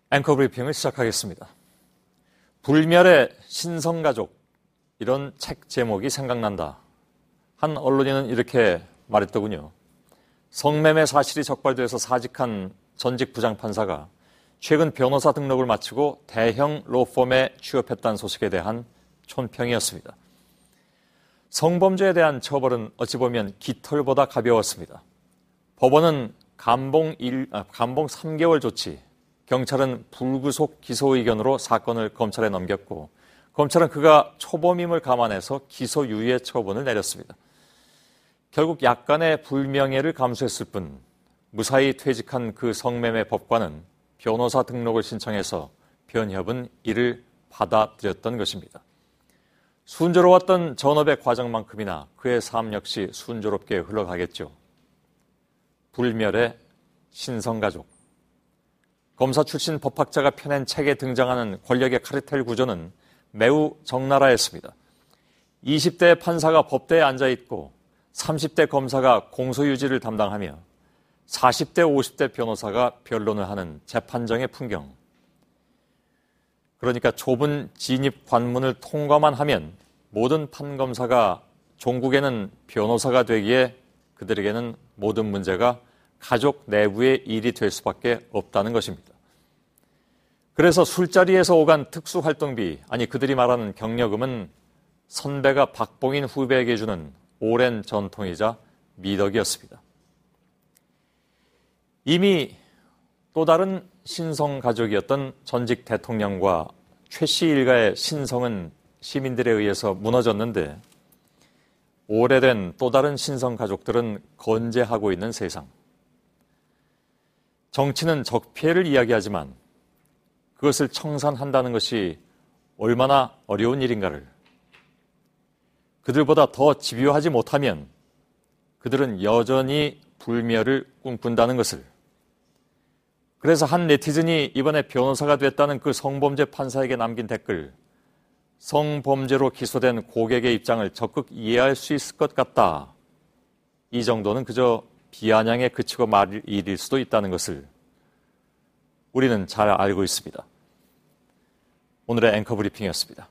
앵커 브리핑을 시작하겠습니다. 불멸의 신성가족, 이런 책 제목이 생각난다. 한 언론인은 이렇게 말했더군요. 성매매 사실이 적발돼서 사직한 전직 부장판사가 최근 변호사 등록을 마치고 대형 로펌에 취업했다는 소식에 대한 촌평이었습니다. 성범죄에 대한 처벌은 어찌 보면 깃털보다 가벼웠습니다. 법원은 감봉 3개월 조치, 경찰은 불구속 기소 의견으로 사건을 검찰에 넘겼고 검찰은 그가 초범임을 감안해서 기소유예 처분을 내렸습니다. 결국 약간의 불명예를 감수했을 뿐 무사히 퇴직한 그 성매매 법관은 변호사 등록을 신청해서 변협은 이를 받아들였던 것입니다. 순조로웠던 전업의 과정만큼이나 그의 삶 역시 순조롭게 흘러가겠죠. 불멸의 신성가족. 검사 출신 법학자가 펴낸 책에 등장하는 권력의 카르텔 구조는 매우 적나라했습니다. 20대 판사가 법대에 앉아있고 30대 검사가 공소유지를 담당하며 40대, 50대 변호사가 변론을 하는 재판정의 풍경. 그러니까 좁은 진입 관문을 통과만 하면 모든 판검사가 종국에는 변호사가 되기에 그들에게는 모든 문제가 가족 내부의 일이 될 수밖에 없다는 것입니다. 그래서 술자리에서 오간 특수활동비, 아니 그들이 말하는 경력금은 선배가 박봉인 후배에게 주는 오랜 전통이자 미덕이었습니다. 이미 또 다른 신성가족이었던 전직 대통령과 최 씨 일가의 신성은 시민들에 의해서 무너졌는데 오래된 또 다른 신성가족들은 건재하고 있는 세상. 정치는 적폐를 이야기하지만 그것을 청산한다는 것이 얼마나 어려운 일인가를, 그들보다 더 집요하지 못하면 그들은 여전히 불멸을 꿈꾼다는 것을. 그래서 한 네티즌이 이번에 변호사가 됐다는 그 성범죄 판사에게 남긴 댓글, 성범죄로 기소된 고객의 입장을 적극 이해할 수 있을 것 같다. 이 정도는 그저 비아냥에 그치고 말 일일 수도 있다는 것을 우리는 잘 알고 있습니다. 오늘의 앵커 브리핑이었습니다.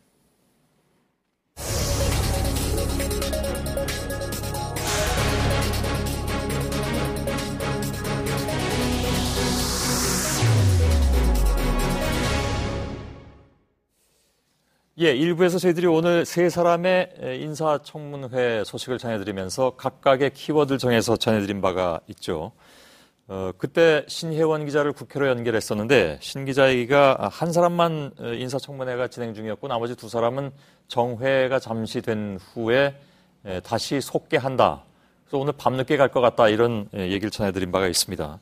예, 일부에서 저희들이 오늘 세 사람의 인사청문회 소식을 전해드리면서 각각의 키워드를 정해서 전해드린 바가 있죠. 그때 신혜원 기자를 국회로 연결했었는데 신 기자가 한 사람만 인사청문회가 진행 중이었고 나머지 두 사람은 정회가 잠시 된 후에 다시 속개한다. 그래서 오늘 밤늦게 갈 것 같다 이런 얘기를 전해드린 바가 있습니다.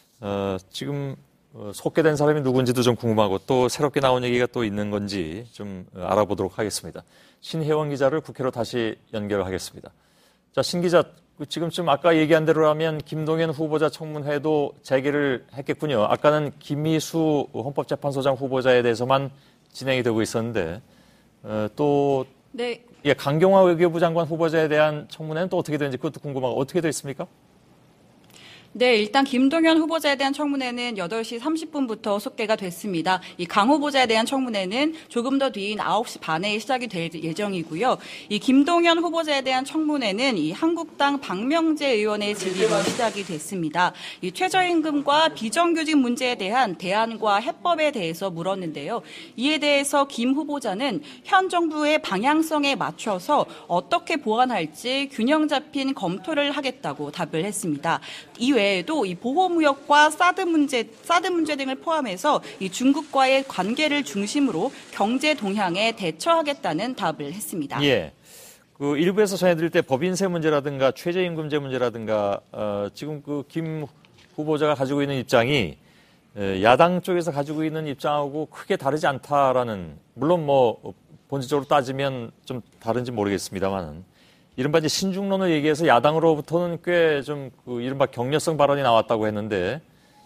지금 속개된 사람이 누군지도 좀 궁금하고 또 새롭게 나온 얘기가 또 있는 건지 좀 알아보도록 하겠습니다. 신혜원 기자를 국회로 다시 연결하겠습니다. 자, 신 기자, 지금쯤 아까 얘기한 대로라면 김동연 후보자 청문회도 재개를 했겠군요. 아까는 김미수 헌법재판소장 후보자에 대해서만 진행이 되고 있었는데 또 네. 예, 강경화 외교부 장관 후보자에 대한 청문회는 또 어떻게 되는지 그것도 궁금하고 어떻게 되어 있습니까? 네, 일단 김동연 후보자에 대한 청문회는 8시 30분부터 속개가 됐습니다. 이 강 후보자에 대한 청문회는 조금 더 뒤인 9시 반에 시작이 될 예정이고요. 이 김동연 후보자에 대한 청문회는 이 한국당 박명재 의원의 질의로 시작이 됐습니다. 이 최저임금과 비정규직 문제에 대한 대안과 해법에 대해서 물었는데요. 이에 대해서 김 후보자는 현 정부의 방향성에 맞춰서 어떻게 보완할지 균형 잡힌 검토를 하겠다고 답을 했습니다. 이외에도 이 보호무역과 사드 문제 등을 포함해서 이 중국과의 관계를 중심으로 경제 동향에 대처하겠다는 답을 했습니다. 예. 그 일부에서 전해드릴 때 법인세 문제라든가 최저임금제 문제라든가 지금 그 김 후보자가 가지고 있는 입장이 야당 쪽에서 가지고 있는 입장하고 크게 다르지 않다라는, 물론 뭐 본질적으로 따지면 좀 다른지 모르겠습니다만은. 이른바 이제 신중론을 얘기해서 야당으로부터는 꽤 좀 그 이른바 격려성 발언이 나왔다고 했는데,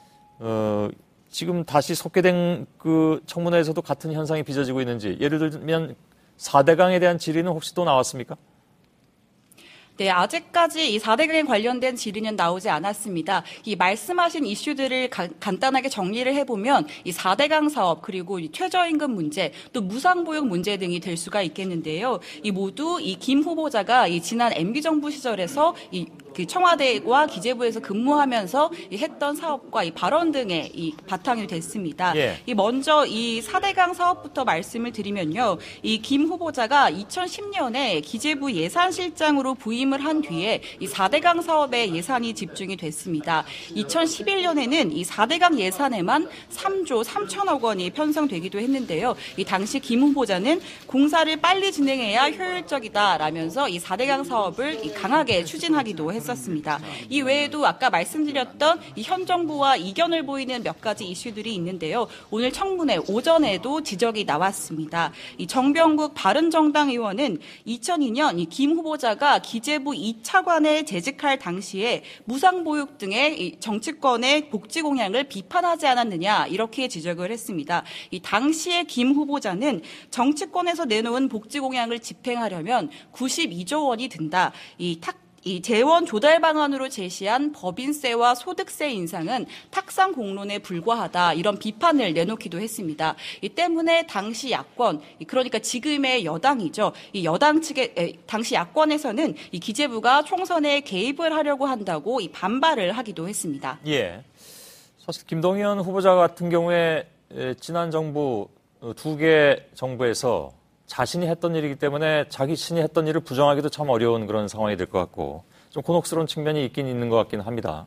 지금 다시 속개된 그 청문회에서도 같은 현상이 빚어지고 있는지, 예를 들면 4대강에 대한 질의는 혹시 또 나왔습니까? 네, 아직까지 이 4대강에 관련된 질의는 나오지 않았습니다. 이 말씀하신 이슈들을 간단하게 정리를 해보면 이 4대강 사업 그리고 이 최저임금 문제 또 무상보육 문제 등이 될 수가 있겠는데요. 이 모두 이 김 후보자가 이 지난 MB정부 시절에서 그 청와대와 기재부에서 근무하면서 했던 사업과 이 발언 등의 이 바탕이 됐습니다. 예. 먼저 이 4대강 사업부터 말씀을 드리면요. 이 김 후보자가 2010년에 기재부 예산실장으로 부임을 한 뒤에 이 4대강 사업에 예산이 집중이 됐습니다. 2011년에는 이 4대강 예산에만 3조 3천억 원이 편성되기도 했는데요. 이 당시 김 후보자는 공사를 빨리 진행해야 효율적이다라면서 이 4대강 사업을 강하게 추진하기도 했었습니다. 이 외에도 아까 말씀드렸던 이 현 정부와 이견을 보이는 몇 가지 이슈들이 있는데요. 오늘 청문회 오전에도 지적이 나왔습니다. 이 정병국 바른정당 의원은 2002년 이 김 후보자가 기재부 2차관에 재직할 당시에 무상보육 등의 이 정치권의 복지 공약을 비판하지 않았느냐 이렇게 지적을 했습니다. 이 당시에 김 후보자는 정치권에서 내놓은 복지 공약을 집행하려면 92조 원이 든다. 이 재원 조달 방안으로 제시한 법인세와 소득세 인상은 탁상 공론에 불과하다 이런 비판을 내놓기도 했습니다. 이 때문에 당시 야권 그러니까 지금의 여당이죠. 이 여당 측의 당시 야권에서는 이 기재부가 총선에 개입을 하려고 한다고 이 반발을 하기도 했습니다. 예. 사실 김동연 후보자 같은 경우에 지난 정부 두 개 정부에서 자신이 했던 일이기 때문에 자기 신이 했던 일을 부정하기도 참 어려운 그런 상황이 될 것 같고 좀 곤혹스러운 측면이 있긴 있는 것 같긴 합니다.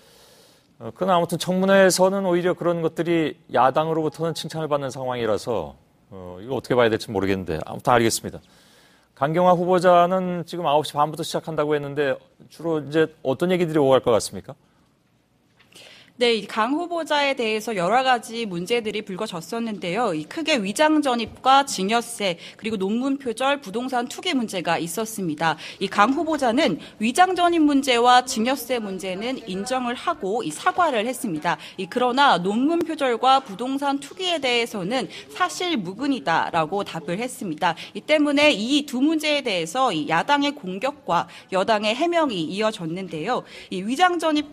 그러나 아무튼 청문회에서는 오히려 그런 것들이 야당으로부터는 칭찬을 받는 상황이라서 이거 어떻게 봐야 될지 모르겠는데 아무튼 알겠습니다. 강경화 후보자는 지금 9시 반부터 시작한다고 했는데 주로 이제 어떤 얘기들이 오갈 것 같습니까? 네, 강 후보자에 대해서 여러 가지 문제들이 불거졌었는데요. 크게 위장 전입과 증여세 그리고 논문 표절, 부동산 투기 문제가 있었습니다. 이 강 후보자는 위장 전입 문제와 증여세 문제는 인정을 하고 사과를 했습니다. 그러나 논문 표절과 부동산 투기에 대해서는 사실 무근이다라고 답을 했습니다. 이 때문에 이 두 문제에 대해서 야당의 공격과 여당의 해명이 이어졌는데요. 이 위장 전입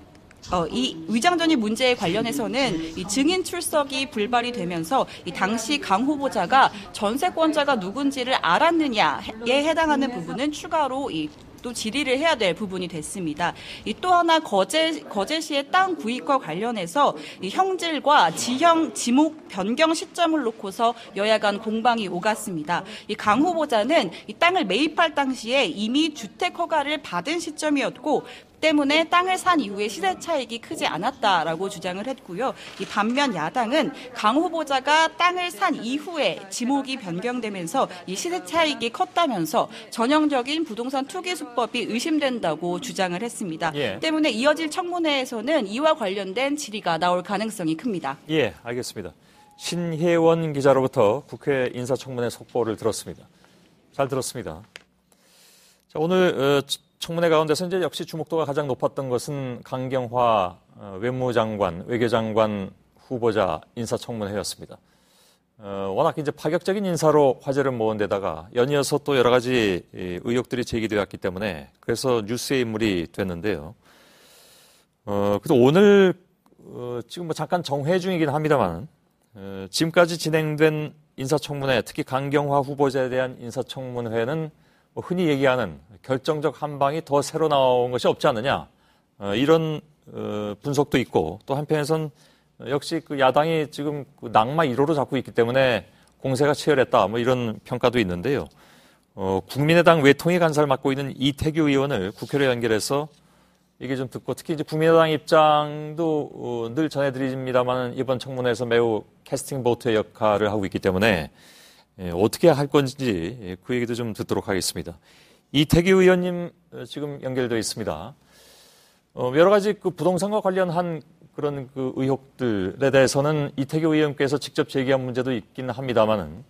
문제에 관련해서는 이 증인 출석이 불발이 되면서 당시 강 후보자가 전세권자가 누군지를 알았느냐에 해당하는 부분은 추가로 또 질의를 해야 될 부분이 됐습니다. 또 하나 거제시의 땅 구입과 관련해서 형질과 지형 지목 변경 시점을 놓고서 여야 간 공방이 오갔습니다. 강 후보자는 이 땅을 매입할 당시에 이미 주택 허가를 받은 시점이었고 때문에 땅을 산 이후에 시세 차익이 크지 않았다라고 주장을 했고요. 반면 야당은 강 후보자가 땅을 산 이후에 지목이 변경되면서 시세 차익이 컸다면서 전형적인 부동산 투기 수법이 의심된다고 주장을 했습니다. 예. 때문에 이어질 청문회에서는 이와 관련된 질의가 나올 가능성이 큽니다. 예, 알겠습니다. 신혜원 기자로부터 국회 인사청문회 속보를 들었습니다. 잘 들었습니다. 자, 오늘 청문회 가운데서 이제 역시 주목도가 가장 높았던 것은 강경화 외무장관, 외교장관 후보자 인사청문회였습니다. 워낙 이제 파격적인 인사로 화제를 모은 데다가 연이어서 또 여러 가지 의혹들이 제기되었기 때문에 그래서 뉴스의 인물이 됐는데요. 그래서 오늘 지금 뭐 잠깐 정회 중이긴 합니다만 지금까지 진행된 인사청문회, 특히 강경화 후보자에 대한 인사청문회는 흔히 얘기하는 결정적 한 방이 더 새로 나온 것이 없지 않느냐 이런 분석도 있고 또 한편에선 역시 그 야당이 지금 그 낙마 1호로 잡고 있기 때문에 공세가 치열했다 뭐 이런 평가도 있는데요. 국민의당 외통위 간사를 맡고 있는 이태규 의원을 국회로 연결해서 얘기 좀 듣고 특히 이제 국민의당 입장도 늘 전해드립니다만 이번 청문회에서 매우 캐스팅 보트의 역할을 하고 있기 때문에 어떻게 할 건지 그 얘기도 좀 듣도록 하겠습니다. 이태규 의원님 지금 연결되어 있습니다. 여러 가지 그 부동산과 관련한 그런 그 의혹들에 대해서는 이태규 의원께서 직접 제기한 문제도 있긴 합니다만은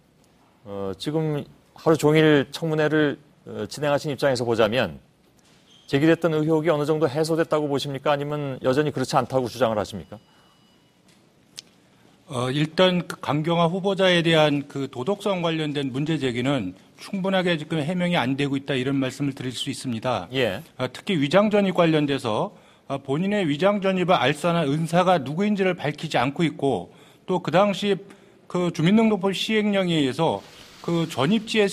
지금 하루 종일 청문회를 진행하신 입장에서 보자면 제기됐던 의혹이 어느 정도 해소됐다고 보십니까? 아니면 여전히 그렇지 않다고 주장을 하십니까? 일단 그 강경화 후보자에 대한 그 도덕성 관련된 문제 제기는 충분하게 지금 해명이 안 되고 있다 이런 말씀을 드릴 수 있습니다. 예. 특히 위장 전입 관련돼서 본인의 위장 전입을 알선한 은사가 누구인지를 밝히지 않고 있고 또 그 당시 그 주민등록법 시행령에 의해서 그 전입지의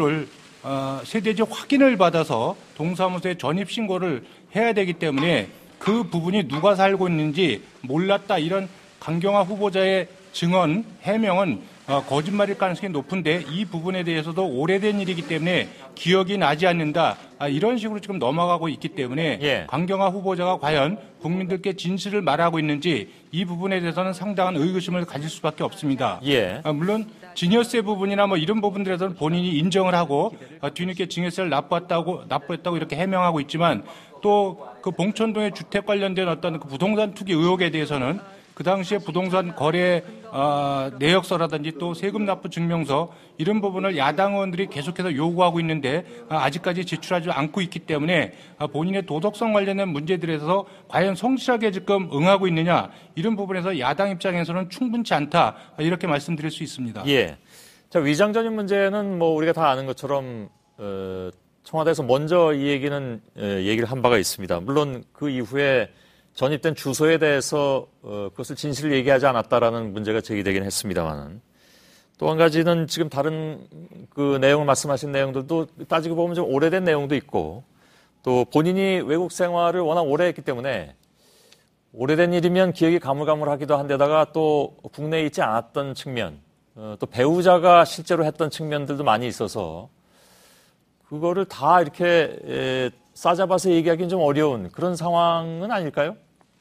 세대주 확인을 받아서 동사무소에 전입 신고를 해야 되기 때문에 그 부분이 누가 살고 있는지 몰랐다 이런 강경화 후보자의 증언, 해명은 거짓말일 가능성이 높은데 이 부분에 대해서도 오래된 일이기 때문에 기억이 나지 않는다. 이런 식으로 지금 넘어가고 있기 때문에 예. 강경화 후보자가 과연 국민들께 진실을 말하고 있는지 이 부분에 대해서는 상당한 의구심을 가질 수밖에 없습니다. 예. 물론 증여세 부분이나 뭐 이런 부분들에서는 본인이 인정을 하고 뒤늦게 증여세를 납부했다고 이렇게 해명하고 있지만 또 그 봉천동의 주택 관련된 어떤 그 부동산 투기 의혹에 대해서는 그 당시에 부동산 거래 내역서라든지 또 세금 납부 증명서 이런 부분을 야당 의원들이 계속해서 요구하고 있는데 아직까지 제출하지 않고 있기 때문에 본인의 도덕성 관련된 문제들에서 과연 성실하게 지금 응하고 있느냐 이런 부분에서 야당 입장에서는 충분치 않다 이렇게 말씀드릴 수 있습니다. 예. 자, 위장 전입 문제는 뭐 우리가 다 아는 것처럼 청와대에서 먼저 이 얘기는 얘기를 한 바가 있습니다. 물론 그 이후에 전입된 주소에 대해서 그것을 진실을 얘기하지 않았다라는 문제가 제기되긴 했습니다만은 또 한 가지는 지금 다른 그 내용을 말씀하신 내용들도 따지고 보면 좀 오래된 내용도 있고 또 본인이 외국 생활을 워낙 오래 했기 때문에 오래된 일이면 기억이 가물가물하기도 한데다가 또 국내에 있지 않았던 측면 또 배우자가 실제로 했던 측면들도 많이 있어서 그거를 다 이렇게 싸잡아서 얘기하기는 좀 어려운 그런 상황은 아닐까요?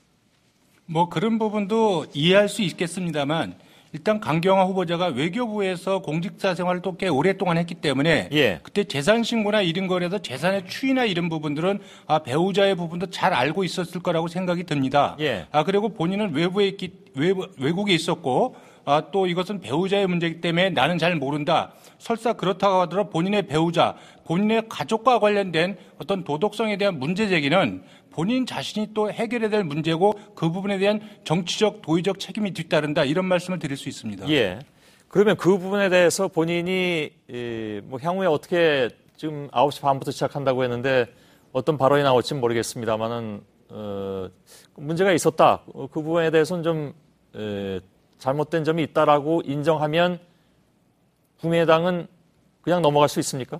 뭐 그런 부분도 이해할 수 있겠습니다만 일단 강경화 후보자가 외교부에서 공직자 생활을 또 꽤 오랫동안 했기 때문에 예. 그때 재산 신고나 이런 거에서 재산의 추이나 이런 부분들은 배우자의 부분도 잘 알고 있었을 거라고 생각이 듭니다. 예. 그리고 본인은 외국에 있었고 또 이것은 배우자의 문제이기 때문에 나는 잘 모른다. 설사 그렇다고 하더라도 본인의 배우자, 본인의 가족과 관련된 어떤 도덕성에 대한 문제 제기는 본인 자신이 또 해결해야 될 문제고 그 부분에 대한 정치적, 도의적 책임이 뒤따른다. 이런 말씀을 드릴 수 있습니다. 예. 그러면 그 부분에 대해서 본인이 뭐 향후에 어떻게 지금 9시 반부터 시작한다고 했는데 어떤 발언이 나올지는 모르겠습니다만은 문제가 있었다. 그 부분에 대해서는 좀 잘못된 점이 있다라고 인정하면 국민의당은 그냥 넘어갈 수 있습니까?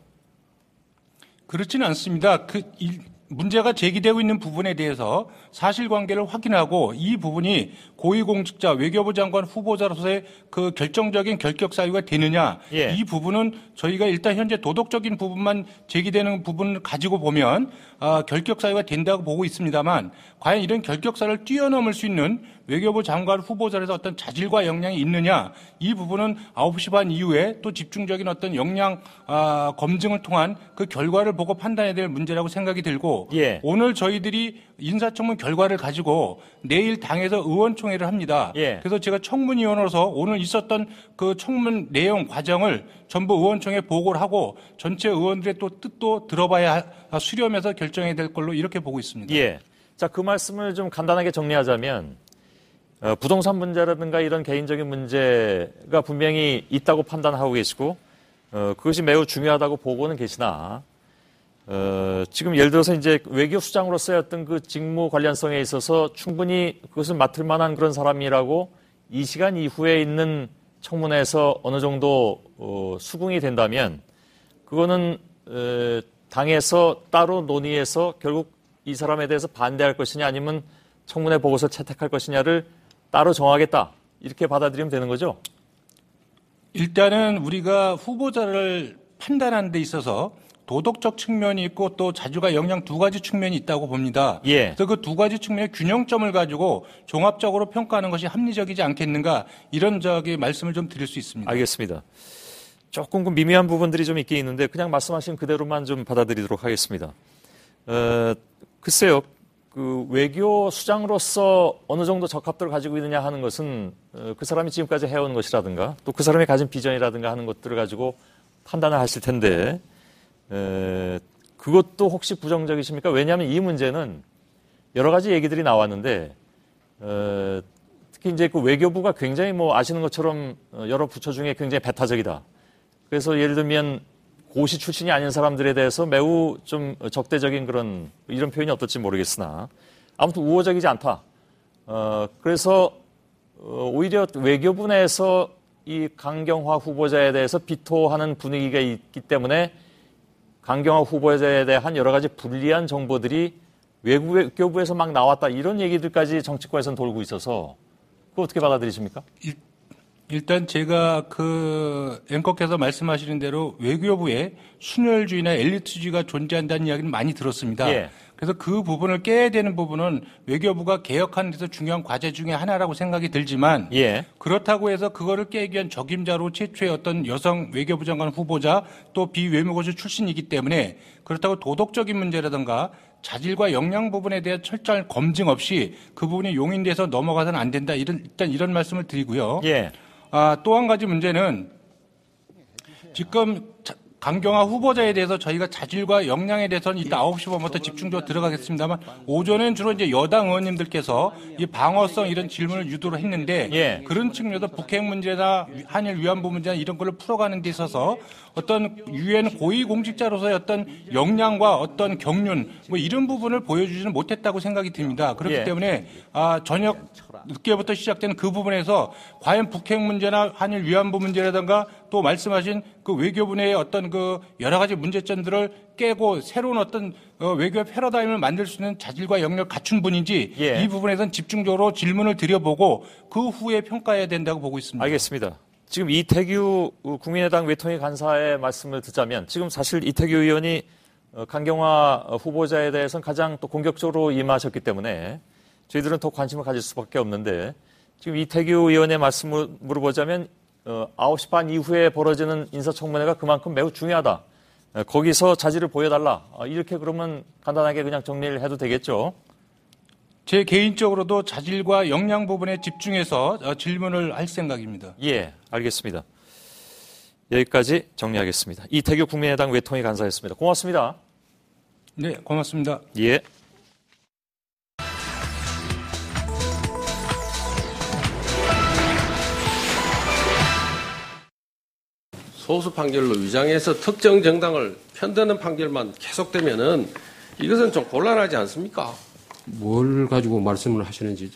그렇지는 않습니다. 문제가 제기되고 있는 부분에 대해서 사실관계를 확인하고 이 부분이 고위공직자 외교부 장관 후보자로서의 그 결정적인 결격 사유가 되느냐 예. 이 부분은 저희가 일단 현재 도덕적인 부분만 제기되는 부분을 가지고 보면 결격 사유가 된다고 보고 있습니다만 과연 이런 결격 사유를 뛰어넘을 수 있는 외교부 장관 후보자로서 어떤 자질과 역량이 있느냐 이 부분은 9시 반 이후에 또 집중적인 어떤 역량 검증을 통한 그 결과를 보고 판단해야 될 문제라고 생각이 들고 예. 오늘 저희들이 인사청문 결과를 가지고 내일 당에서 의원총회를 합니다. 예. 그래서 제가 청문위원으로서 오늘 있었던 그 청문 내용 과정을 전부 의원총회에 보고를 하고 전체 의원들의 또 뜻도 들어봐야 수렴해서 결정해야 될 걸로 이렇게 보고 있습니다. 예. 자, 그 말씀을 좀 간단하게 정리하자면 부동산 문제라든가 이런 개인적인 문제가 분명히 있다고 판단하고 계시고 그것이 매우 중요하다고 보고는 계시나 지금 예를 들어서 이제 외교수장으로서의 어떤 그 직무 관련성에 있어서 충분히 그것을 맡을 만한 그런 사람이라고 이 시간 이후에 있는 청문회에서 어느 정도 수긍이 된다면 그거는 당에서 따로 논의해서 결국 이 사람에 대해서 반대할 것이냐 아니면 청문회 보고서 채택할 것이냐를 따로 정하겠다. 이렇게 받아들이면 되는 거죠? 일단은 우리가 후보자를 판단하는 데 있어서 도덕적 측면이 있고 또 자질과 역량 두 가지 측면이 있다고 봅니다. 예. 그래서 그 두 가지 측면의 균형점을 가지고 종합적으로 평가하는 것이 합리적이지 않겠는가 이런 말씀을 좀 드릴 수 있습니다. 알겠습니다. 조금 그 미미한 부분들이 좀 있긴 있는데 그냥 말씀하신 그대로만 좀 받아들이도록 하겠습니다. 글쎄요. 그 외교 수장으로서 어느 정도 적합도를 가지고 있느냐 하는 것은 그 사람이 지금까지 해온 것이라든가 또 그 사람이 가진 비전이라든가 하는 것들을 가지고 판단을 하실 텐데 그것도 혹시 부정적이십니까? 왜냐하면 이 문제는 여러 가지 얘기들이 나왔는데 특히 이제 그 외교부가 굉장히 뭐 아시는 것처럼 여러 부처 중에 굉장히 배타적이다. 그래서 예를 들면 고시 출신이 아닌 사람들에 대해서 매우 좀 적대적인 그런 이런 표현이 어떨지 모르겠으나 아무튼 우호적이지 않다. 그래서 오히려 외교부 내에서 이 강경화 후보자에 대해서 비토하는 분위기가 있기 때문에 강경화 후보자에 대한 여러 가지 불리한 정보들이 외교부에서 막 나왔다. 이런 얘기들까지 정치권에서는 돌고 있어서 그거 어떻게 받아들이십니까? 일단 제가 그 앵커께서 말씀하시는 대로 외교부에 순혈주의나 엘리트주의가 존재한다는 이야기는 많이 들었습니다. 예. 그래서 그 부분을 깨야 되는 부분은 외교부가 개혁하는 데서 중요한 과제 중에 하나라고 생각이 들지만 예. 그렇다고 해서 그거를 깨기 위한 적임자로 최초의 어떤 여성 외교부 장관 후보자 또 비외무고시 출신이기 때문에 그렇다고 도덕적인 문제라든가 자질과 역량 부분에 대한 철저한 검증 없이 그 부분이 용인돼서 넘어가서는 안 된다. 일단 이런 말씀을 드리고요. 예. 또 한 가지 문제는 지금 강경화 후보자에 대해서 저희가 자질과 역량에 대해서는 이따 9시 반부터 집중적으로 들어가겠습니다만 오전엔 주로 이제 여당 의원님들께서 이 방어성 이런 질문을 유도를 했는데 예. 그런 측면에서 북핵 문제나 한일 위안부 문제나 이런 걸로 풀어가는 데 있어서 어떤 유엔 고위공직자로서의 어떤 역량과 어떤 경륜 뭐 이런 부분을 보여주지는 못했다고 생각이 듭니다. 그렇기 예. 때문에 저녁 늦게부터 시작되는 그 부분에서 과연 북핵 문제나 한일 위안부 문제라든가 또 말씀하신 그 외교부 내의 어떤 그 여러 가지 문제점들을 깨고 새로운 어떤 외교 패러다임을 만들 수 있는 자질과 역량을 갖춘 분인지 예. 이 부분에서는 집중적으로 질문을 드려보고 그 후에 평가해야 된다고 보고 있습니다. 알겠습니다. 지금 이태규 국민의당 외통위 간사의 말씀을 듣자면 지금 사실 이태규 의원이 강경화 후보자에 대해서는 가장 또 공격적으로 임하셨기 때문에 저희들은 더 관심을 가질 수밖에 없는데 지금 이태규 의원의 말씀을 물어보자면 9시 반 이후에 벌어지는 인사청문회가 그만큼 매우 중요하다. 거기서 자질을 보여달라. 이렇게 그러면 간단하게 그냥 정리를 해도 되겠죠? 제 개인적으로도 자질과 역량 부분에 집중해서 질문을 할 생각입니다. 예, 알겠습니다. 여기까지 정리하겠습니다. 이태규 국민의당 외통위 간사였습니다. 고맙습니다. 네, 고맙습니다. 예. 소수 판결로 위장해서 특정 정당을 편드는 판결만 계속되면은 이것은 좀 곤란하지 않습니까? 뭘 가지고 말씀을 하시는지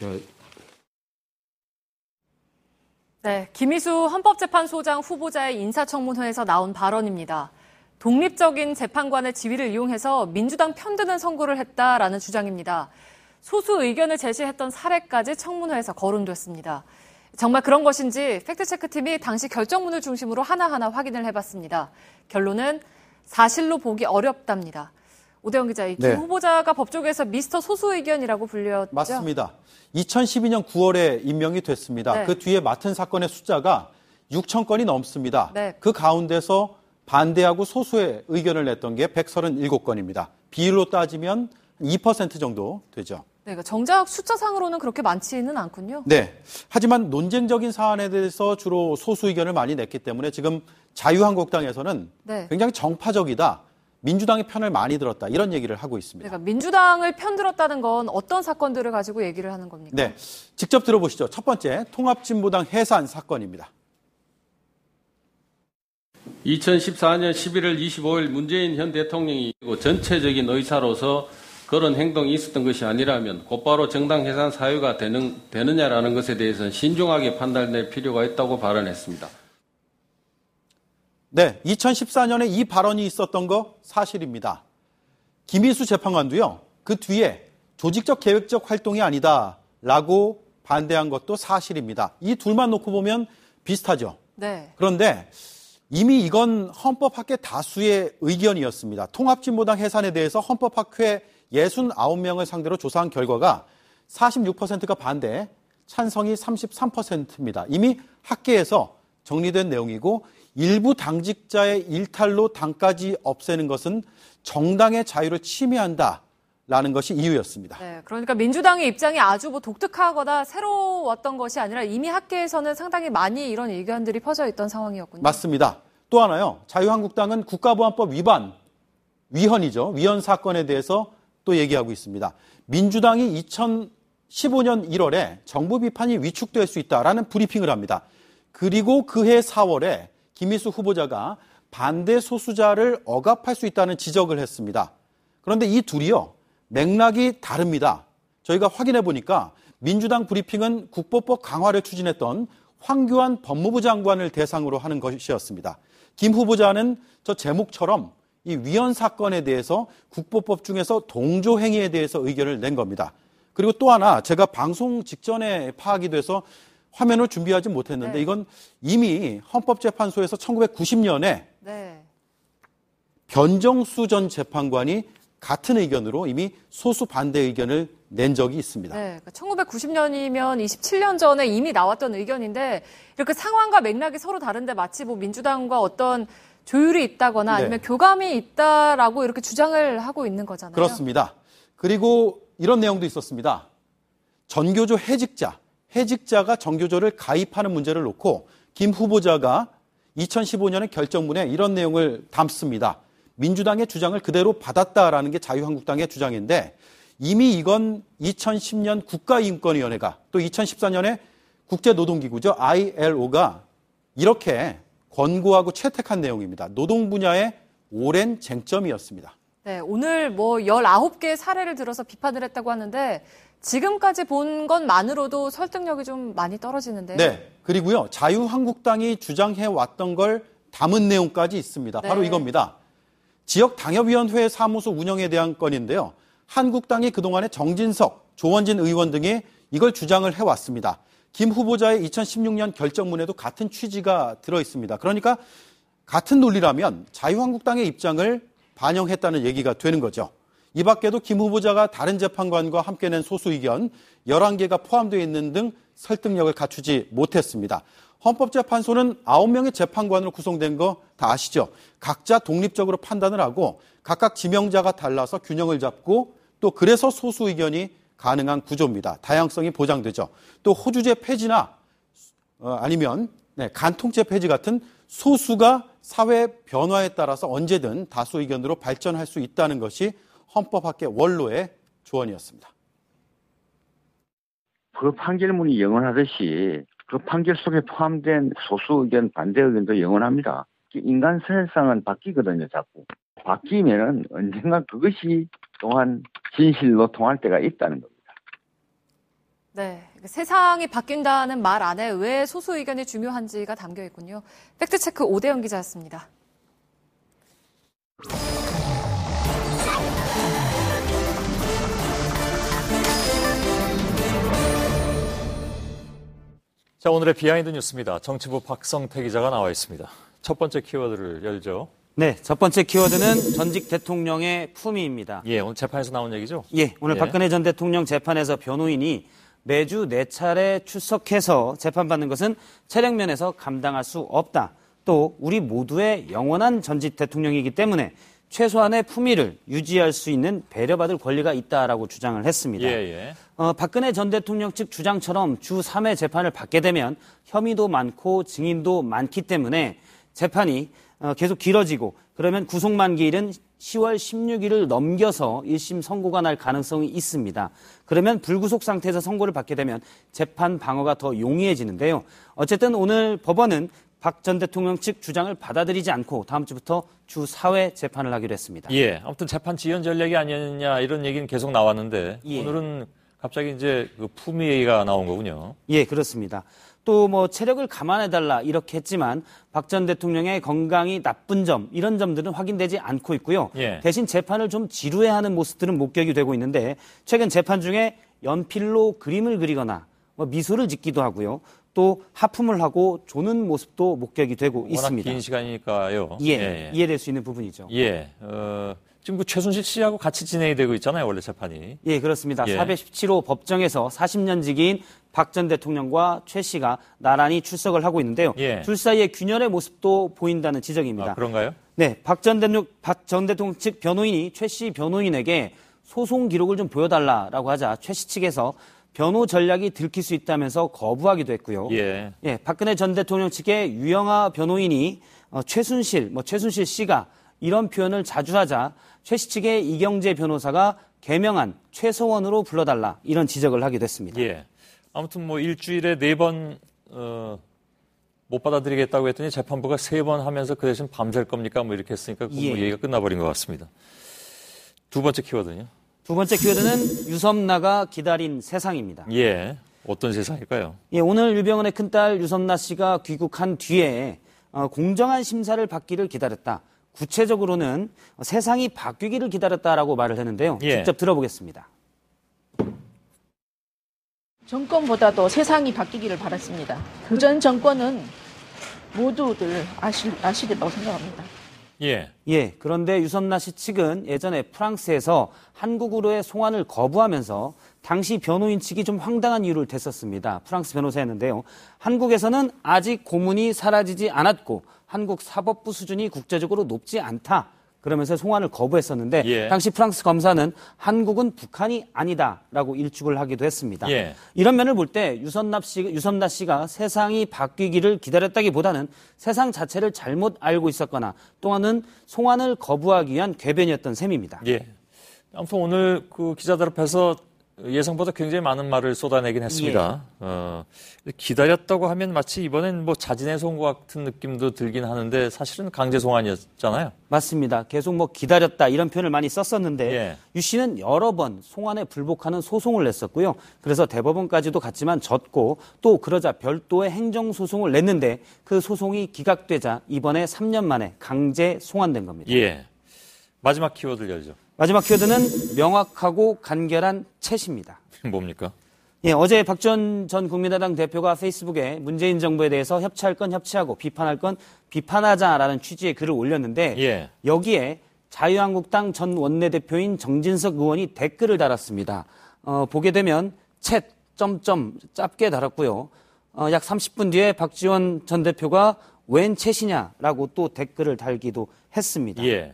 네, 김희수 헌법재판소장 후보자의 인사청문회에서 나온 발언입니다. 독립적인 재판관의 지위를 이용해서 민주당 편드는 선고를 했다라는 주장입니다. 소수 의견을 제시했던 사례까지 청문회에서 거론됐습니다. 정말 그런 것인지 팩트체크팀이 당시 결정문을 중심으로 하나하나 확인을 해봤습니다. 결론은 사실로 보기 어렵답니다. 오대영 기자, 이 김 후보자가 법조계에서 미스터 소수 의견이라고 불렸죠? 맞습니다. 2012년 9월에 임명이 됐습니다. 네. 그 뒤에 맡은 사건의 숫자가 6천 건이 넘습니다. 네. 그 가운데서 반대하고 소수의 의견을 냈던 게 137건입니다. 비율로 따지면 2% 정도 되죠. 네, 그러니까 정작 숫자상으로는 그렇게 많지는 않군요. 네. 하지만 논쟁적인 사안에 대해서 주로 소수 의견을 많이 냈기 때문에 지금 자유한국당에서는 네. 굉장히 정파적이다. 민주당의 편을 많이 들었다. 이런 얘기를 하고 있습니다. 그러니까 민주당을 편들었다는 건 어떤 사건들을 가지고 얘기를 하는 겁니까? 네. 직접 들어보시죠. 첫 번째, 통합진보당 해산 사건입니다. 2014년 11월 25일 문재인 현 대통령이 전체적인 의사로서 그런 행동이 있었던 것이 아니라면 곧바로 정당 해산 사유가 되느냐라는 것에 대해서는 신중하게 판단될 필요가 있다고 발언했습니다. 네, 2014년에 이 발언이 있었던 거 사실입니다. 김희수 재판관도요, 그 뒤에 조직적 계획적 활동이 아니다라고 반대한 것도 사실입니다. 이 둘만 놓고 보면 비슷하죠. 네. 그런데 이미 이건 헌법학회 다수의 의견이었습니다. 통합진보당 해산에 대해서 헌법학회 69명을 상대로 조사한 결과가 46%가 반대, 찬성이 33%입니다. 이미 학계에서 정리된 내용이고 일부 당직자의 일탈로 당까지 없애는 것은 정당의 자유를 침해한다라는 것이 이유였습니다. 네, 그러니까 민주당의 입장이 아주 독특하거나 새로웠던 것이 아니라 이미 학계에서는 상당히 많이 이런 의견들이 퍼져 있던 상황이었군요. 맞습니다. 또 하나요. 자유한국당은 국가보안법 위헌이죠. 위헌 사건에 대해서 또 얘기하고 있습니다. 민주당이 15년 1월에 정부 비판이 위축될 수 있다라는 브리핑을 합니다. 그리고 그해 4월에 김희수 후보자가 반대 소수자를 억압할 수 있다는 지적을 했습니다. 그런데 이 둘이요, 맥락이 다릅니다. 저희가 확인해 보니까 민주당 브리핑은 국보법 강화를 추진했던 황교안 법무부 장관을 대상으로 하는 것이었습니다. 김 후보자는 저 제목처럼 이 위헌 사건에 대해서 국보법 중에서 동조 행위에 대해서 의견을 낸 겁니다. 그리고 또 하나 제가 방송 직전에 파악이 돼서 화면을 준비하지 못했는데 네. 이건 이미 헌법재판소에서 1990년에 네. 변정수 전 재판관이 같은 의견으로 이미 소수 반대 의견을 낸 적이 있습니다. 네, 1990년이면 27년 전에 이미 나왔던 의견인데 이렇게 상황과 맥락이 서로 다른데 마치 뭐 민주당과 어떤 조율이 있다거나 아니면 네. 교감이 있다라고 이렇게 주장을 하고 있는 거잖아요. 그렇습니다. 그리고 이런 내용도 있었습니다. 전교조 해직자가 전교조를 가입하는 문제를 놓고 김 후보자가 2015년의 결정문에 이런 내용을 담습니다. 민주당의 주장을 그대로 받았다라는 게 자유한국당의 주장인데 이미 이건 2010년 국가인권위원회가 또 2014년에 국제노동기구죠. ILO가 이렇게 권고하고 채택한 내용입니다. 노동 분야의 오랜 쟁점이었습니다. 네, 오늘 뭐 19개의 사례를 들어서 비판을 했다고 하는데 지금까지 본 것만으로도 설득력이 좀 많이 떨어지는데요. 네, 그리고요. 자유한국당이 주장해왔던 걸 담은 내용까지 있습니다. 바로 네. 이겁니다. 지역당협위원회 사무소 운영에 대한 건인데요. 한국당이 그동안에 정진석, 조원진 의원 등이 이걸 주장을 해왔습니다. 김 후보자의 2016년 결정문에도 같은 취지가 들어있습니다. 그러니까 같은 논리라면 자유한국당의 입장을 반영했다는 얘기가 되는 거죠. 이 밖에도 김 후보자가 다른 재판관과 함께 낸 소수 의견 11개가 포함되어 있는 등 설득력을 갖추지 못했습니다. 헌법재판소는 9명의 재판관으로 구성된 거 다 아시죠? 각자 독립적으로 판단을 하고 각각 지명자가 달라서 균형을 잡고 또 그래서 소수 의견이 가능한 구조입니다. 다양성이 보장되죠. 또 호주제 폐지나 아니면 간통죄 폐지 같은 소수가 사회 변화에 따라서 언제든 다수 의견으로 발전할 수 있다는 것이 헌법학계 원로의 조언이었습니다. 그 판결문이 영원하듯이 그 판결 속에 포함된 소수 의견, 반대 의견도 영원합니다. 인간 세상은 바뀌거든요, 자꾸. 바뀌면은 언젠가 그것이 또한 진실로 통할 때가 있다는 겁니다. 네, 세상이 바뀐다는 말 안에 왜 소수 의견이 중요한지가 담겨 있군요. 팩트체크 오대영 기자였습니다. 자, 오늘의 비하인드 뉴스입니다. 정치부 박성태 기자가 나와 있습니다. 첫 번째 키워드를 열죠. 네, 첫 번째 키워드는 전직 대통령의 품위입니다. 예, 오늘 재판에서 나온 얘기죠? 예, 오늘 박근혜 전 대통령 재판에서 변호인이 매주 4차례 출석해서 재판받는 것은 체력면에서 감당할 수 없다. 또 우리 모두의 영원한 전직 대통령이기 때문에 최소한의 품위를 유지할 수 있는 배려받을 권리가 있다라고 주장을 했습니다. 예. 박근혜 전 대통령 측 주장처럼 주 3회 재판을 받게 되면 혐의도 많고 증인도 많기 때문에 재판이 계속 길어지고 그러면 구속 만기일은 10월 16일을 넘겨서 1심 선고가 날 가능성이 있습니다. 그러면 불구속 상태에서 선고를 받게 되면 재판 방어가 더 용이해지는데요. 어쨌든 오늘 법원은 박 전 대통령 측 주장을 받아들이지 않고 다음 주부터 주 4회 재판을 하기로 했습니다. 예, 아무튼 재판 지연 전략이 아니었냐 이런 얘기는 계속 나왔는데 예. 오늘은 갑자기 이제 그 품위 얘기가 나온 거군요. 예, 그렇습니다. 또 뭐 체력을 감안해달라 이렇게 했지만 박 전 대통령의 건강이 나쁜 점 이런 점들은 확인되지 않고 있고요. 예. 대신 재판을 좀 지루해하는 모습들은 목격이 되고 있는데 최근 재판 중에 연필로 그림을 그리거나 뭐 미소를 짓기도 하고요. 또 하품을 하고 조는 모습도 목격이 되고 워낙 있습니다. 긴 시간이니까요. 예, 이해될 수 있는 부분이죠. 예, 지금 그 최순실 씨하고 같이 진행이 되고 있잖아요, 원래 재판이. 예, 그렇습니다. 예. 417호 법정에서 40년지기인 박 전 대통령과 최 씨가 나란히 출석을 하고 있는데요. 예. 둘 사이의 균열의 모습도 보인다는 지적입니다. 아, 그런가요? 네, 박 전 대통령 측 변호인이 최 씨 변호인에게 소송 기록을 좀 보여달라라고 하자 최 씨 측에서 변호 전략이 들킬 수 있다면서 거부하기도 했고요. 예. 예, 박근혜 전 대통령 측의 유영아 변호인이 최순실 씨가 이런 표현을 자주 하자 최 씨 측의 이경재 변호사가 개명안 최소원으로 불러달라 이런 지적을 하기도 했습니다. 예. 아무튼 뭐 일주일에 4번 못 받아들이겠다고 했더니 재판부가 3번 하면서 그 대신 밤샐 겁니까? 뭐 이렇게 했으니까 그 예. 얘기가 끝나버린 것 같습니다. 두 번째 키워드는요? 두 번째 키워드는 유섬나가 기다린 세상입니다. 예. 어떤 세상일까요? 예, 오늘 유병헌의 큰딸 유섬나 씨가 귀국한 뒤에 공정한 심사를 받기를 기다렸다. 구체적으로는 세상이 바뀌기를 기다렸다라고 말을 했는데요. 예. 직접 들어보겠습니다. 정권보다도 세상이 바뀌기를 바랐습니다. 그전 정권은 모두들 아시리라고 생각합니다. 예. 예, 그런데 유섬나 씨 측은 예전에 프랑스에서 한국으로의 송환을 거부하면서 당시 변호인 측이 좀 황당한 이유를 댔었습니다. 프랑스 변호사였는데요. 한국에서는 아직 고문이 사라지지 않았고 한국 사법부 수준이 국제적으로 높지 않다. 그러면서 송환을 거부했었는데 예. 당시 프랑스 검사는 한국은 북한이 아니다라고 일축을 하기도 했습니다. 예. 이런 면을 볼 때 유섬나 씨가 세상이 바뀌기를 기다렸다기보다는 세상 자체를 잘못 알고 있었거나 또한은 송환을 거부하기 위한 궤변이었던 셈입니다. 예. 아무튼 오늘 그 기자들 앞에서 예상보다 굉장히 많은 말을 쏟아내긴 했습니다. 기다렸다고 하면 마치 이번엔 뭐 자진의 송구 같은 느낌도 들긴 하는데 사실은 강제 송환이었잖아요. 맞습니다. 계속 뭐 기다렸다 이런 표현을 많이 썼었는데 예. 유 씨는 여러 번 송환에 불복하는 소송을 냈었고요. 그래서 대법원까지도 갔지만 졌고 또 그러자 별도의 행정소송을 냈는데 그 소송이 기각되자 이번에 3년 만에 강제 송환된 겁니다. 예. 마지막 키워드를 열죠. 마지막 키워드는 명확하고 간결한 채시입니다. 뭡니까? 예, 어제 박지원 전 국민의당 대표가 페이스북에 문재인 정부에 대해서 협치할 건 협치하고 비판할 건 비판하자라는 취지의 글을 올렸는데 예. 여기에 자유한국당 전 원내대표인 정진석 의원이 댓글을 달았습니다. 보게 되면 챗 점점 짧게 달았고요. 약 30분 뒤에 박지원 전 대표가 웬 챗이냐라고 또 댓글을 달기도 했습니다. 예.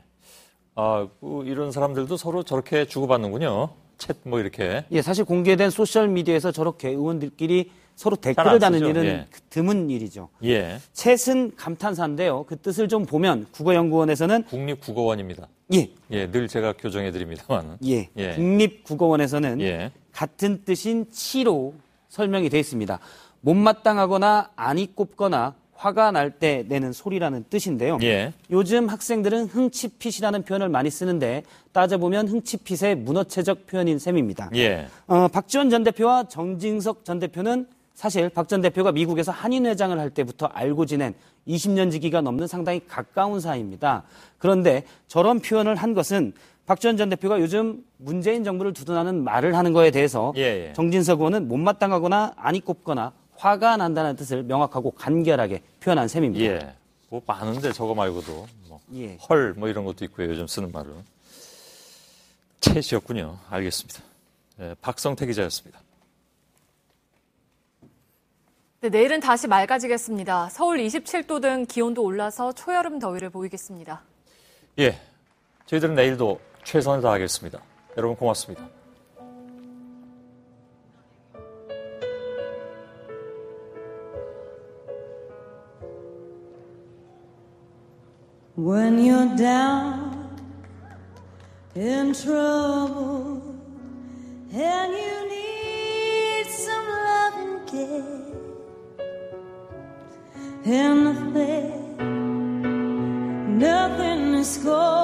이런 사람들도 서로 저렇게 주고받는군요. 챗 뭐 이렇게. 예, 사실 공개된 소셜미디어에서 저렇게 의원들끼리 서로 잘 댓글을 안 다는 쓰죠. 일은 예. 드문 일이죠. 예. 챗은 감탄사인데요. 그 뜻을 좀 보면 국어연구원에서는 국립국어원입니다. 예, 예, 늘 제가 교정해 드립니다만. 예, 예. 국립국어원에서는 예. 같은 뜻인 치로 설명이 되어 있습니다. 못마땅하거나 안이 꼽거나 화가 날 때 내는 소리라는 뜻인데요. 예. 요즘 학생들은 흥치핏이라는 표현을 많이 쓰는데 따져보면 흥치핏의 문어체적 표현인 셈입니다. 예. 박지원 전 대표와 정진석 전 대표는 사실 박 전 대표가 미국에서 한인회장을 할 때부터 알고 지낸 20년 지기가 넘는 상당히 가까운 사이입니다. 그런데 저런 표현을 한 것은 박지원 전 대표가 요즘 문재인 정부를 두둔하는 말을 하는 거에 대해서 예. 정진석 의원은 못마땅하거나 안이 꼽거나 화가 난다는 뜻을 명확하고 간결하게 표현한 셈입니다. 예. 뭐 많은데 저거 말고도 뭐 예. 헐 뭐 이런 것도 있고요. 요즘 쓰는 말은. 챗이었군요. 알겠습니다. 예, 박성태 기자였습니다. 네, 내일은 다시 맑아지겠습니다. 서울 27도 등 기온도 올라서 초여름 더위를 보이겠습니다. 예. 저희들은 내일도 최선을 다하겠습니다. 여러분 고맙습니다. When you're down in trouble and you need some love and care and nothing is going